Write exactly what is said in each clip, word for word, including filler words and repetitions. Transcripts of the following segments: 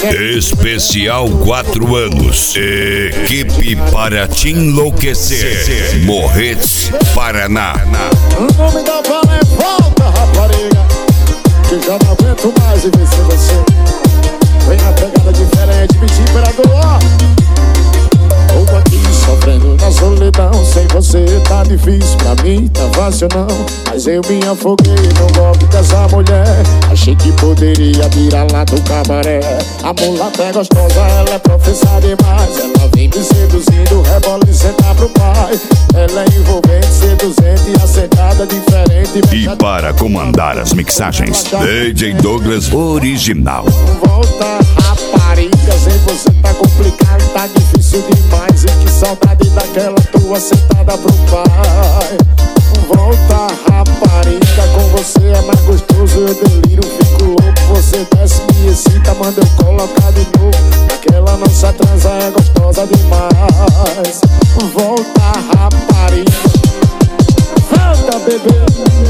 Especial quatro anos. Equipe para te enlouquecer. Morretes, Paraná. O nome da bala é Volta, rapariga, que já não aguento mais e vencer você. Vem na pegada diferente, Beat Imperador. Tô aqui sofrendo na solidão, sem você tá difícil, pra mim tá fácil não. Mas eu me afoguei no golpe dessa mulher. Achei que poderia virar lá do cabaré. A mulata é gostosa, ela é professora demais. Ela vem me seduzindo, rebola e senta pro pai. Ela é envolvente, seduzente e acertada, diferente. E para comandar as mixagens, D J Douglas Original. Volta, rapariga, sem você tá complicado, tá difícil demais. E que saudade daquela tua sentada pro pai. Volta, rapariga, com você é mais gostoso. Eu deliro, fico louco. Você desce, me excita, manda eu colocar de novo. Aquela nossa transa é gostosa demais. Volta, rapariga, volta, bebê.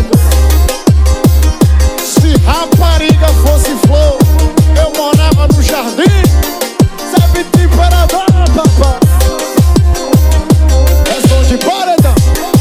Se rapariga fosse flor, eu morava no jardim. Zé Beat Imperador, papai. É som de paredão.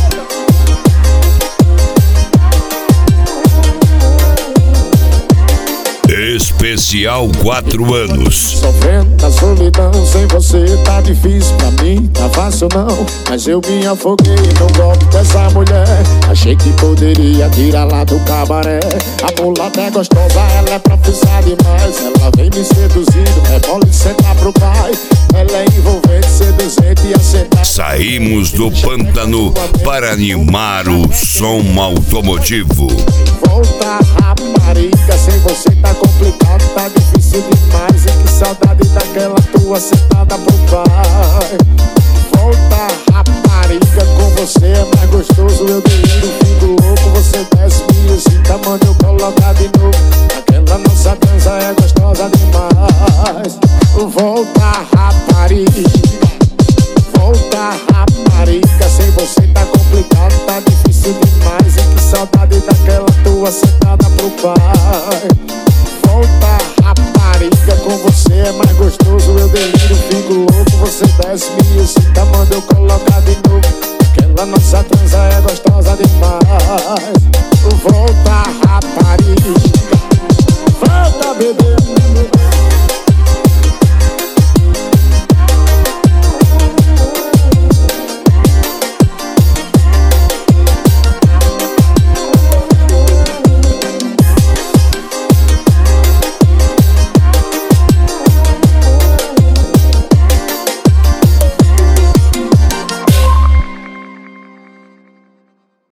Especial quatro anos. Sofrendo na solidão, sem você tá difícil, pra mim tá fácil não. Mas eu me afoguei no golpe dessa mulher. Achei que poderia tirar lá do cabaré. A mulata é gostosa, ela é professora demais. Ela vem me seduzindo, rebola e senta pro pai. Ela é envolvente, seduzente e acertada. Saímos do pântano para animar o som automotivo. Volta, rapariga, sem você tá complicado, tá difícil demais. E que saudade daquela tua sentada pro pai. Volta, rapariga, com você é mais gostoso. Eu deliro, fico louco. Você desce, me excita, manda eu colocar de novo. Aquela nossa dança é gostosa demais. Volta, rapariga, volta, rapariga, sem você tá complicado, tá difícil demais. E que saudade daquela tua sentada pro pai. Volta, rapariga, com você é mais gostoso. Eu deliro, fico louco. Você desce, me excita, manda eu colocar de novo. Aquela nossa transa é gostosa demais. Volta, rapariga, volta, bebê.